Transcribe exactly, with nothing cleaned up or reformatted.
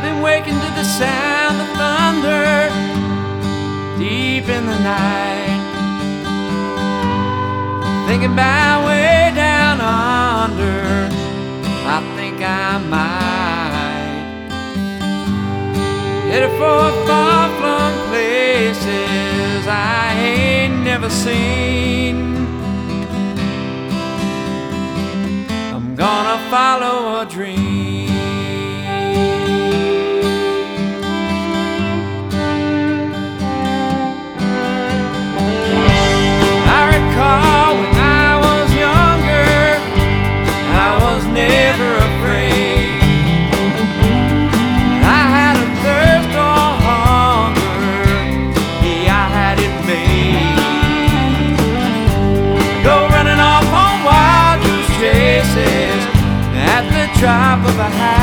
been waking to the sound of thunder deep in the night, thinking about way down under. I think I might headed for far-flung places I ain't never seen. I'm gonna follow a dream. I recall when I was younger, I was never afraid. I had a thirst or hunger, yeah, I had it made. Go running off on wild goose chases at the drop of a hat.